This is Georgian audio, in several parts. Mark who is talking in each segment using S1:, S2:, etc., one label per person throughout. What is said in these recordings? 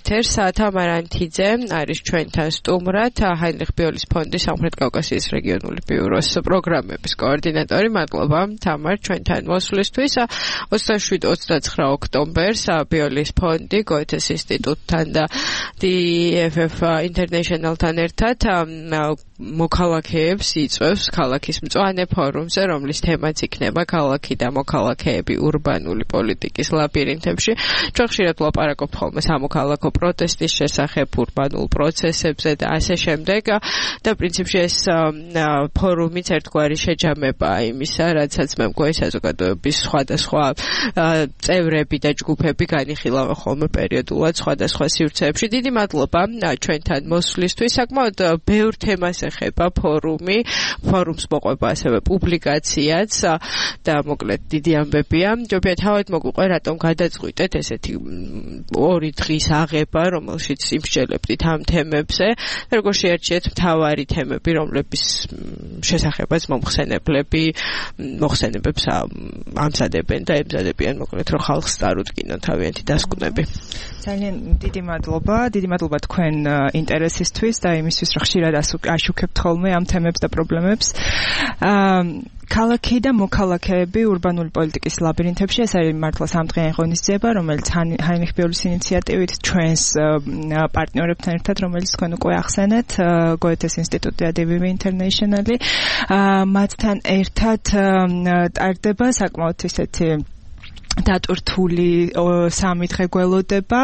S1: ეთერს. თამარ ანთიძე არის ჩვენთან სტუმრად, ჰაინრიხ ბიოლის ფონდის სამხრეთ კავკასიის რეგიონული ბიუროს პროგრამების კოორდინატორი. მადლობა თამარ ჩვენთან მოსვლისთვის. 27-29 ოქტომბერს ბიოლის ფონდი გოეთეს ინსტიტუტთან და DFF International-თან ერთად მოქალაქეებს იწვევს ქალაქის მწვანე ფორუმზე, რომლის თემაც იქნება ქალაქი და მოქალაქეები ურბანული პოლიტიკის ლაბირინთებში. ჩვენ ხშირად ვლაპარაკობთ ხოლმე სამოქალაქო პროტესტის შესახებ, ურბანულ პროცესებზე და ასე შემდეგ. და პრინციპში ეს ფორუმიც ერთგვარი შეჯამებაა იმისა, რაცაც მე მგონი საზოგადოების სხვადასხვა წევრები და ჯგუფები განიხილავენ ხოლმე პერიოდულად სხვადასხვა სივრცეებში. დიდი მადლობა ჩვენთან მოსვლისთვის. საკმაოდ ბევრ თემას ეხება ფორუმი. ფორუმს მოყვება ასევე პუბლიკაციაც და მოკლედ დიდი ამბებია. ჯობია თავად მოგვიყვე რატომ გადაწყვიტეთ ესეთი ორი დღის აღება, რომელშიც იმსჯელებდით ამ თემებზე. როგორ შეარჩიეთ მთავარი თემები, რომლების შესახებაც მოხსენებებს ამზადებენ და ემზადებიან მოკლედ რომ ხალხს წარუდგინონ თავიანთი დასკვნები.
S2: ძალიან დიდი მადლობა თქვენ ინტერესისთვის და იმისთვის რომ ხშირად აშუქებთ ხოლმე ამ თემებს და პრობლემებს. ქალაქი და მოქალაქეები ურბანული პოლიტიკის ლაბირინთებში ეს არის მართლა სამდღიანი ღონისძიება, რომელიც ჰაინრიხ ბიოლის ინიციატივით ჩვენს პარტნიორებთან ერთად, რომელიც თქვენ უკვე ახსენეთ, გოეთეს ინსტიტუტი და DFF International-ი, მათთან ერთად ტარდება საკმაოდ ისეთი დატვირთული 3 დღე გველოდება.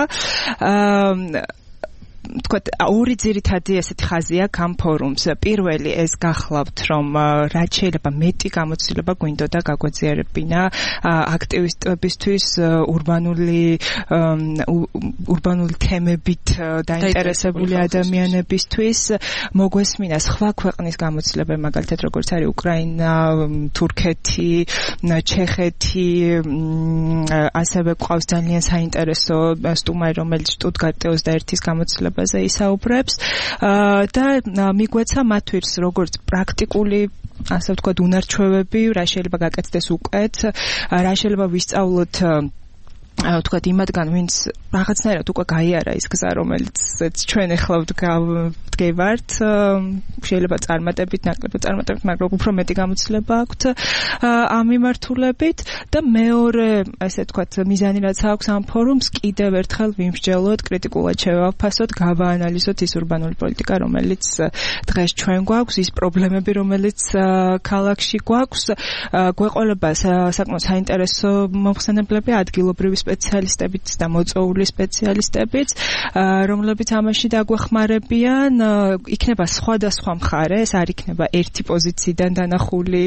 S2: თქვათ ორი ძირითადი ესეთი ხაზი აქვს ამ ფორუმს. პირველი ეს გახლავთ, რომ რაც შეიძლება მეტი გამოცდილება გვინდოდა გაგვეძიარებინა აქტივისტებისთვის ურბანული თემებით დაინტერესებული ადამიანებისთვის. მოგვესმინა სხვა ქვეყნის გამოცდილებები, მაგალითად როგორც არის უკრაინა, თურქეთი, ჩეხეთი, ასევე ყავს ძალიან საინტერესო სტუმარი, რომელიც შტუტგარტ 21-ის გამოცდილება ისაუბრებს და მიგვეცა მათთვის როგორც პრაქტიკული ასე ვთქვათ უნარჩვევები, რა შეიძლება გაკეთდეს უკეთ, რა შეიძლება ვისწავლოთ ვთქვათ იმათგან, ვინც რაღაცნაირად უკვე გაიარა ის გზა, რომელიც ჩვენ ახლა ვდგევართ, შეიძლება წარმატებით, მაგრამ უფრო მეტი გამოცდილება აქვთ ამ მიმართულებით. და მეორე, ასე ვთქვათ, მიზანი რაც აქვს ამ ფორუმს, კიდევ ერთხელ ვიმსჯელოთ, კრიტიკულად შევაფასოთ, გავაანალიზოთ ის ურბანული პოლიტიკა, რომელიც დღეს ჩვენ გვაქვს, ის პრობლემები, რომელიც ქალაქში გვაქვს. გვეყოლება საკმაოდ საინტერესო მოხსენებლები, ადგილობრივი სპეციალისტებიც და მოწვეული სპეციალისტებიც, რომლებიც ამაში დაგვეხმარებიან. იქნება სხვადასხვა მხარე, ეს არ იქნება ერთი პოზიციიდან დანახული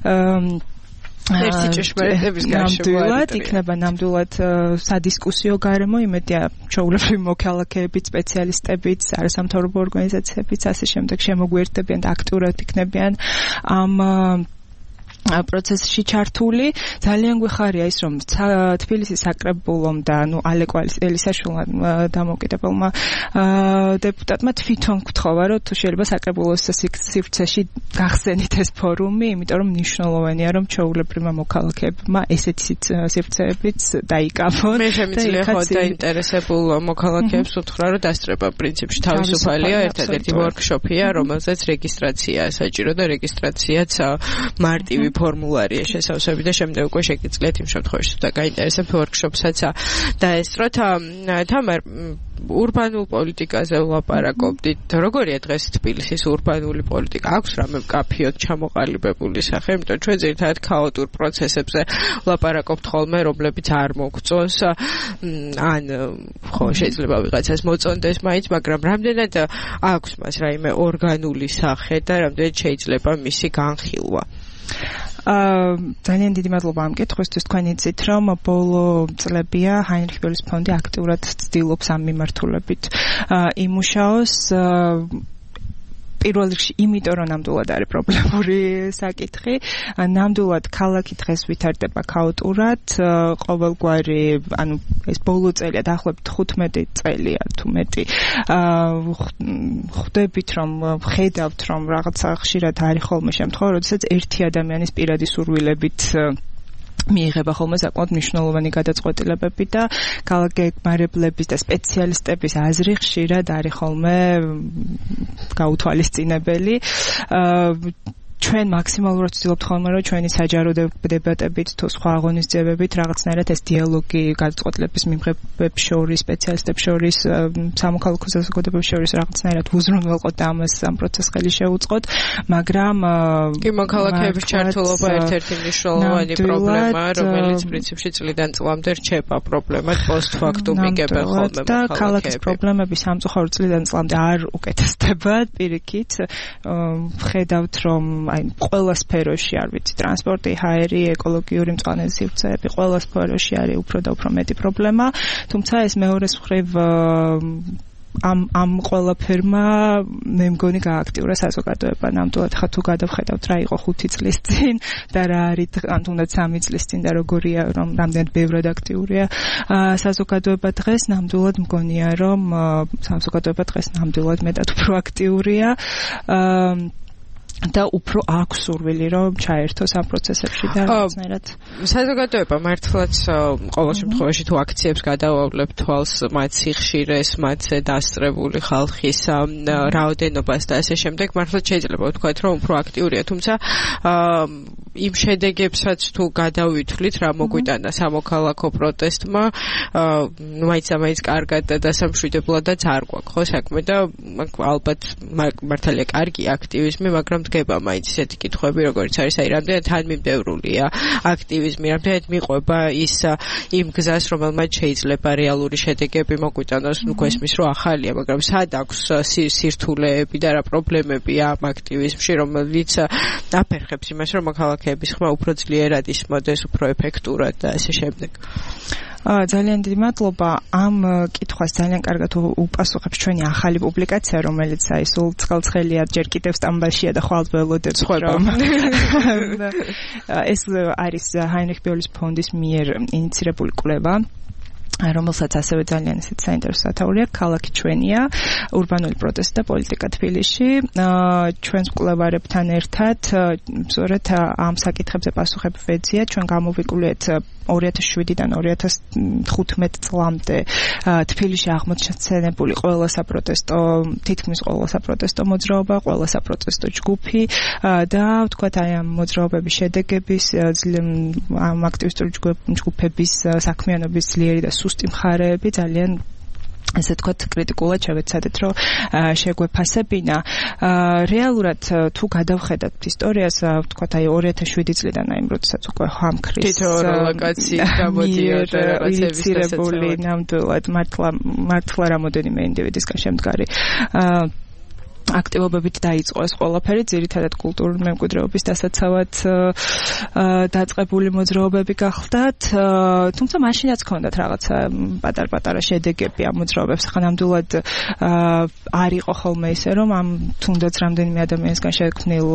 S1: ერთი ჭეშმარიტების
S2: ნამდვილად, იქნება ნამდვილად სადისკუსიო გარემო, იმედია ჩვეულებრივი მოქალაქეებიც, სპეციალისტებიც, არასამთავრობო ორგანიზაციებიც, ასე შემდეგ შემოგვიერთდებიან და აქტიურად იქნებიან ამ პროცესში ჩართული. ძალიან გვეხარია ის, რომ თბილისის საკრებულომ და ალეკო ელისაშვილმა დამოუკიდებელმა დეპუტატმა თვითონ გთხოვა, რომ თუ შეიძლება საკრებულოს სივრცეში გახსენით ეს ფორუმი, იმიტომ რომ მნიშვნელოვანია, რომ ჩვეულებრივმა მოქალაქეებმა ესეთი სივრცეებიც დაიკავონ.
S1: მე შემიძლია ხო დაინტერესებულ მოქალაქეებს უთხრა, რომ დასწრება პრინციპში თავისუფალია, ერთადერთი ვორქშოპია, რომელზეც რეგისტრაციაა საჭირო და რეგისტრაციაც მარტივი ფორმულარია შესავსები და შემდეგ უკვე შეგიძლიათ იმ შემთხვევაში თუ გაინტერესებთ ვორქშოპსაც დაესწროთ. თამარ, ურბანულ პოლიტიკაზე ვლაპარაკობდით. როგორია დღეს თბილისის ურბანული პოლიტიკა? აქვს რამე მკაფიოდ ჩამოყალიბებული სახე? იმიტომ ჩვენ ძირითადად ქაოტურ პროცესებზე ვლაპარაკობთ ხოლმე, რომლებიც არ მოგწონს. ან ხო შეიძლება ვიღაცას მოწონდეს მაინც, მაგრამ რამდენად აქვს მას რაიმე ორგანული სახე და რამდენად შეიძლება მისი განხილვა?
S2: ძალიან დიდი მადლობა ამ კითხვისთვის. თქვენ იცით, რომ ბოლო წლებია ჰაინრიხ ბიოლის ფონდი აქტიურად ცდილობს ამ მიმართულებით იმუშაოს. პირველ რიგში იმიტომ რომ ნამდვილად არის პრობლემური საკითხი. ნამდვილად ქალაქი დღეს ვითარდება ქაოტურად, ყოველგვარი, ანუ ეს ბოლო წელია დაახლოებით 15 წელია თუ მეტი. ხვდებით რომ ხედავთ რომ რაღაცა ხშირად არის ხოლმე შემთხვევა, როდესაც ერთი ადამიანის პირადი სურვილებით მიიღება ხოლმე საკმაოდ მნიშვნელოვანი გადაწყვეტილებები და კალგეგმარებლების და სპეციალისტების აზრი ხშირად არის ხოლმე გაუთვალისწინებელი. ჩვენ მაქსიმალურად ვცდილობთ ხოლმე რომ ჩვენი საჯარო დებატებით თუ სხვა აღონისძიებებით რაღაცნაირად ეს დიალოგი გადაწყვეტილების მიმღებებს შორის, სპეციალისტებს შორის, სამოქალაქო საზოგადოებებს შორის რაღაცნაირად უზრუნველყოთ და ამას ამ პროცესს ხელი შეუწყოთ, მაგრამ
S1: კი მოქალაქეების ჩართულობა ერთ-ერთი მნიშვნელოვანი პრობლემაა, რომელიც პრინციპში წლიდან წლამდე რჩება პრობლემად პოსტფაქტუმ იგებენ ხოლმე
S2: და ქალაქის პრობლემები სამწუხაროდ წლიდან წლამდე არ უკეთესდება, პირიქით ხედავთ რომ აი ყველა სფეროში არ ვიცი ტრანსპორტი, ჰაერი, ეკოლოგიური მწვანე სივრცეები, ყველა სფეროში არის უფრო და უფრო მეტი პრობლემა, თუმცა ეს მეორეს მხრივ ამ ყველაფერმა მე მგონი გააქტიურა საზოგადოება. ნამდვილად ხა თუ გადავხედავთ რა იყო 5 წლის წინ და რა არის ან თუნდაც 3 წლის წინ და როგორია რომ რამდენად ბევრად აქტიურია საზოგადოება დღეს, ნამდვილად მგონია რომ საზოგადოება დღეს ნამდვილად მეტად უფრო აქტიურია და უფრო აქვს სურვილი რომ ჩაერთოს ამ პროცესებში და რაღაცნაირად
S1: საზოგადოება მართლაც ყოველ შემთხვევაში თუ აქციებს გადავავლებთ თვალს მათ სიხშირეს, მათზე დასწრებული ხალხის რაოდენობას და ასე შემდეგ, მართლაც შეიძლება ვთქვათ რომ უფრო აქტიურია, თუმცა იმ შედეგებსაც თუ გადავითვლით რა მოგვიტანა სამოქალაქო პროტესტმა, მაინც კარგად და დასამშვიდებლადაც არ გვაქვს ხო საქმე და ალბათ მართალია კარგი აქტივიზმი, მაგრამ დგება მაინც ისეთი კითხვები, როგორც არის, აი რამდენად თანმიმდევრულია აქტივიზმი, რამდენად მიყვება ის იმ გზას, რომელმაც შეიძლება რეალური შედეგები მოგვიტანოს, ნუ გვესმის რომ ახალია, მაგრამ სად აქვს სირთულეები და რა პრობლემებია ამ აქტივიზმში, რომელიც აფერხებს იმას, რომ მოქალაქეების ხმა უფრო ძლიერად ისმოდეს, უფრო ეფექტურად და ასე შემდეგ.
S2: ძალიან დიდი მადლობა. ამ კითხვას ძალიან კარგად უპასუხებს ჩვენი ახალი პუბლიკაცია, რომელიც აი სულ ცხელცხელია, ჯერ კიდევ სტამბაშია და ხვალ ველოდებს რომ ეს არის ჰაინრიხ ბიოლის ფონდის მიერ ინიციირებული კვლევა, რომელსაც ასევე ძალიან ისეთ საინტერესო სათაური აქვს, ქალაქი ჩვენია, ურბანული პროტესტი და პოლიტიკა თბილისში. ჩვენს მკვლევარებთან ერთად სწორედ ამ საკითხებზე პასუხები ვეძია, ჩვენ გამოვიკვლეთ 2007-დან 2015 წლამდე თბილისში აღმოჩენილი ყველა საპროტესტო, თითქმის ყველა საპროტესტო მოძრაობა, ყველა საპროტესტო ჯგუფი და ვთქვათ აი ამ მოძრაობების შედეგების, ამ აქტივისტური ჯგუფების საქმიანობის ძლიერი და სუსტი მხარეები ძალიან ესე თქვათ კრიტიკულად შევეცადეთ რომ შეგვეფასებინა. რეალურად თუ გადავხედათ ისტორიას, ვთქვათ აი 2007 წლიდან აი როდესაც უკვე ჰამქრის
S1: თითოეულ ლოკაციით გამოდიოდა რაღაცები
S2: ნამდვილად მართლა რამოდენიმე ინდივიდისგან შემდგარი აქტივობებით დაიწყო ეს ყველაფერი, ძირითადად კულტურული მემკვიდრეობის დასაცავად დაწყებული მოძრაობები გახლდათ, თუმცა მაშინაც ჰქონდათ რაღაცა პატარ-პატარა შედეგები ამ მოძრაობებს. ხა ნამდვილად არ იყო ხოლმე ისე, რომ ამ თუნდაც რამდენიმე ადამიანისგან შექმნილ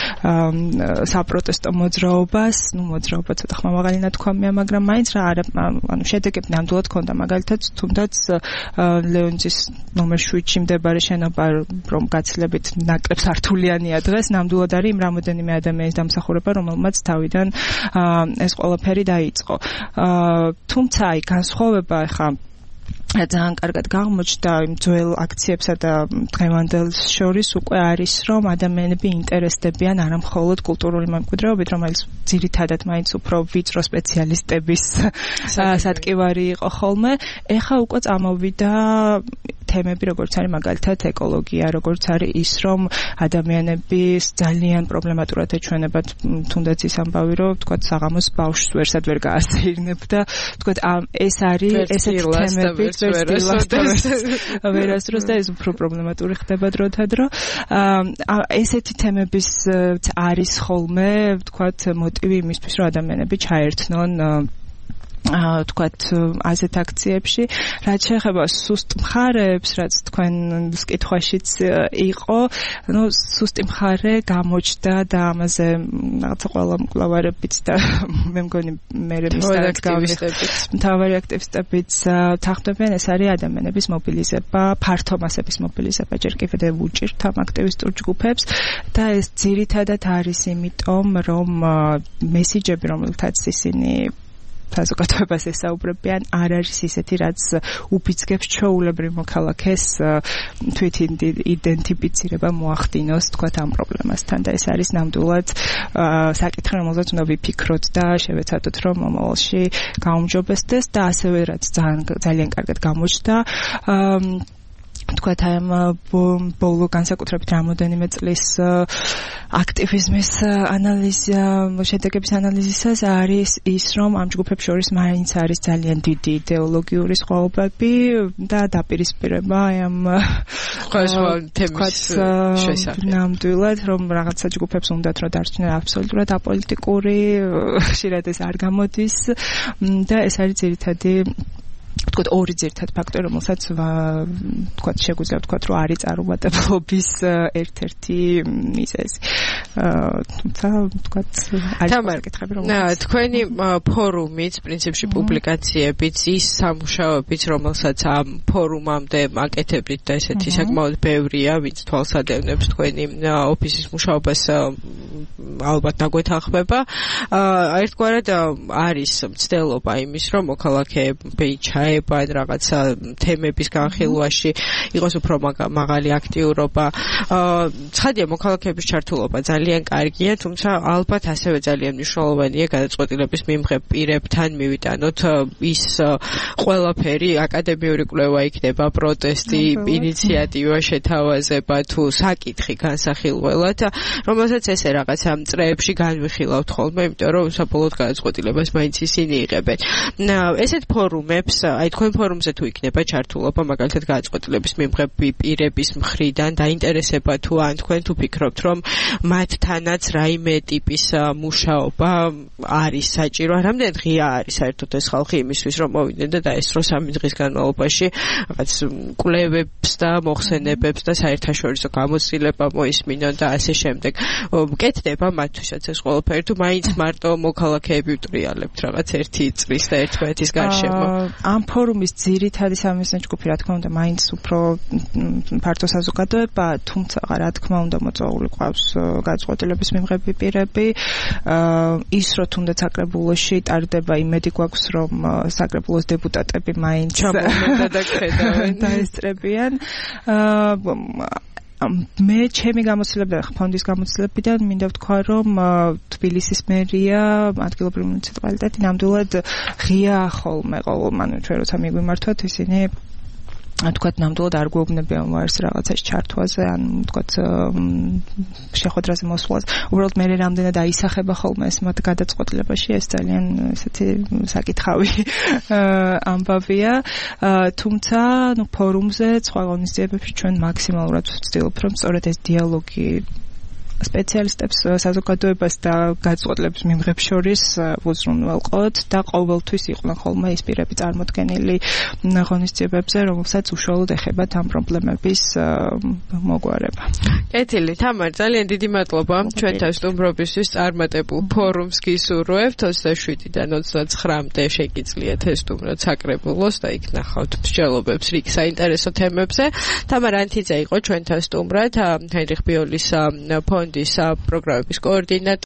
S2: საპროტესტო მოძრაობას, მოძრაობა ცოტა ხმამაღალი ნათქვამია, მაგრამ მაინც რა ანუ შედეგები ნამდვილად ჰქონდა. მაგალითად, თუნდაც ლეონიძის ნომერ 7-ში მდებარე შენობა, რომ გაცილებით ნაკლებ სართულიანია დღეს, ნამდვილად არის იმ რამოდენიმე ადამიანის დამსახურება, რომელმაც თავიდან ეს ყველაფერი დაიწყო. თუმცა აი განსხვავება ხა ძალიან კარგად აღმოჩნდა იმ ძველ აქციებსა და დღევანდელს შორის უკვე არის, რომ ადამიანები ინტერესდებიან არა მხოლოდ კულტურული მემკვიდრეობით, რომელიც ძირითადად მაინც უფრო ვიწრო სპეციალისტების სატკივარი იყო ხოლმე. ეხა უკვე წამოვიდა თემები, როგორც არის მაგალითად ეკოლოგია, როგორც არის ის, რომ ადამიანების ძალიან პრობლემატურად ეჩვენებათ თუნდაც ის ამბავი, რომ ვთქვათ საღამოს ბავშვს ვერსად ვერ გაასეირნებ და ვთქვათ ეს არის ესეთი თემები ვერასდროს და ეს უფრო პრობლემატური ხდება დროთადრო. ესეთი თემების არის ხოლმე, ვთქვათ, მოტივი იმისთვის, რომ ადამიანები ჩაერთნონ თქვათ ასეთ აქციებში რაც შეეხება სუსტ მხარეებს რაც თქვენ კითხვაშიც იყო ну სუსტი მხარე გამოჩნდა და ამაზე რაღაცა ყველა მკვლევარებიც და მე მგონი მე მთავარი აქტივისტებიც თანხმდებიან ეს არის ადამიანების მობილიზება ფართო მასების მობილიზება ჯერ კიდევ უჭირთ ამ აქტივისტურ ჯგუფებს და ეს ძირითადად არის იმიტომ რომ მესიჯები რომელთაც ისინი საზოგადოებას ესაუბრებიან არ არის ისეთი რაც უფიცგებს ჩვეულებრივ მოქალაქეს თვით იდენტიფიცირება მოახდინოს თქვათ ამ პრობლემასთან და ეს არის ნამდვილად საკითხი რომელზეც უნდა ვიფიქროთ და შევეცადოთ რომ მომავალში გაუმჯობესდეს და ასევე რაც ძალიან კარგად გამოჩნდა თქვათ ამ ბოლო განსაკუთრებით რამოდენიმე წლის აქტივიზმის ანალიზი შედეგების ანალიზისას არის ის რომ ამ ჯგუფებს შორის მაინც არის ძალიან დიდი იდეოლოგიური სხვაობები და დაპირისპირება ამ თემის შესახებ ნამდვილად რომ რაღაცა ჯგუფებს უნდათ რომ დარჩნენ აბსოლუტურად აპოლიტიკური ხშირად ეს არ გამოდის და ეს არის ძირითადი თქვათ ორი ძირითადი ფაქტორი რომელსაც თქვათ შეგვიძლია ვთქვათ რომ არის წარუმატებლობის ერთ-ერთი მიზეზი თუმცა თქვათ არის საკითხები რომელსაც
S1: თქვენი ფორუმიც პრინციპში პუბლიკაციებიც ის სამუშაოებიც რომელსაც ამ ფორუმამდე აკეთებდით და ესეთი საკმაოდ ბევრია ვინც თვალსადევნებს თქვენი ოფისის მუშაობას ალბათ დაგვეთანხმება ერთგვარად არის მცდელობა იმის რომ მოქალაქეები ჩაებან რაღაცა თემების განხილვაში იყოს უფრო მაღალი აქტიურობა ცხადია მოქალაქეების ჩართულობა ძალიან კარგია თუმცა ალბათ ასევე ძალიან მნიშვნელოვანია გადაწყვეტილების მიმღებ პირებთან მივიტანოთ ის ყველაფერი აკადემიური კვლევა იქნება პროტესტი ინიციატივა შეთავაზება თუ საკითხი განსახილველად რომელსაც ესე რაღაცა წრეებში განვიხილავთ ხოლმე იმიტომ რომ საბოლოოდ გადაწყვეტილებას მაინც ისინი იღებენ ესეთ ფორუმებს აი თქვენ ფორუმზე თუ იქნება ჩართულობა მაგალითად გადაწყვეტილების მიმღებ პირების მხრიდან დაინტერესება თუ ან თქვენ თუ ფიქრობთ რომ მათთანაც რაიმე ტიპის მუშაობა არის საჭირო რამდენად ღია არის საერთოდ ეს ხალხი იმისთვის რომ მოვიდნენ და დაესწროს 3 დღის განმავლობაში რაღაც კვლევებს და მოხსენებებს და საერთაშორისო გამოცდილება მოისმინონ და ასე შემდეგ მკეთდება მათთვისაც ეს ყველაფერი თუ მაინც მარტო მოქალაქეები უტრიალებთ რაღაც ერთი წრის და ერთმანეთის გარშემო
S2: ამ ფორუმის ძირითადი სამიზნე ჯგუფი რა თქმა უნდა მაინც უფრო ფართო საზოგადოება თუმცა რა თქმა უნდა მოწვეული ყავს გადაწყვეტილების მიმღები პირები ის რომ თუნდაც საკრებულოში ტარდება იმედი გვაქვს რომ საკრებულოს დეპუტატები მაინც
S1: ჩამოვიდნენ და ხედავენ
S2: და ესწრებიან მე ჩემი გამოცდილებიდან ფონდის გამოცდილებიდან მინდა ვთქვა რომ თბილისის მერია ადგილობრივი მუნიციპალიტეტი ნამდვილად ღია ხოლმე ყოველმანუ ჩვენ როცა მიგვიმართოთ ისინი თქვათ ნამდვილად არ გვეუბნებიან ვარს რაღაცას ჩართვაზე ან თქვათ შეხვედრაზე მოსვლას უბრალოდ მე რამდენად აისახება ხოლმე ეს მათ გადაწყვეტილებაში ეს ძალიან ესეთი საკითხავი ამბავია თუმცა ნუ ფორუმზე სხვა ღონისძიებებში ჩვენ მაქსიმალურად ვცდილობთ რომ სწორედ ეს დიალოგი სპეციალისტებს საზოგადოებას და გადაწყვეტილების მიმღებ შორის უზრუნველყოთ და ყოველთვის იყვნენ ხოლმე ის პირები წარმოდგენილი ღონისძიებებზე, რომელსაც უშუალოდ ეხებათ ამ პრობლემების მოგვარება.
S1: კეთილი, თამარ, ძალიან დიდი მადლობა ჩვენთან სტუმრობისთვის წარმატებულ ფორუმს გისურვებთ 27-დან 29-მდე შეგიძლიათ ესტუმროთ საკრებულოს და იქ ნახავთ მსჯელობებს რიგ საინტერესო თემებზე. თამარ ანთიძე იყო ჩვენთან სტუმრად, ჰენრიხ ბიოლის ფონდის პროგრამების კოორდინატორი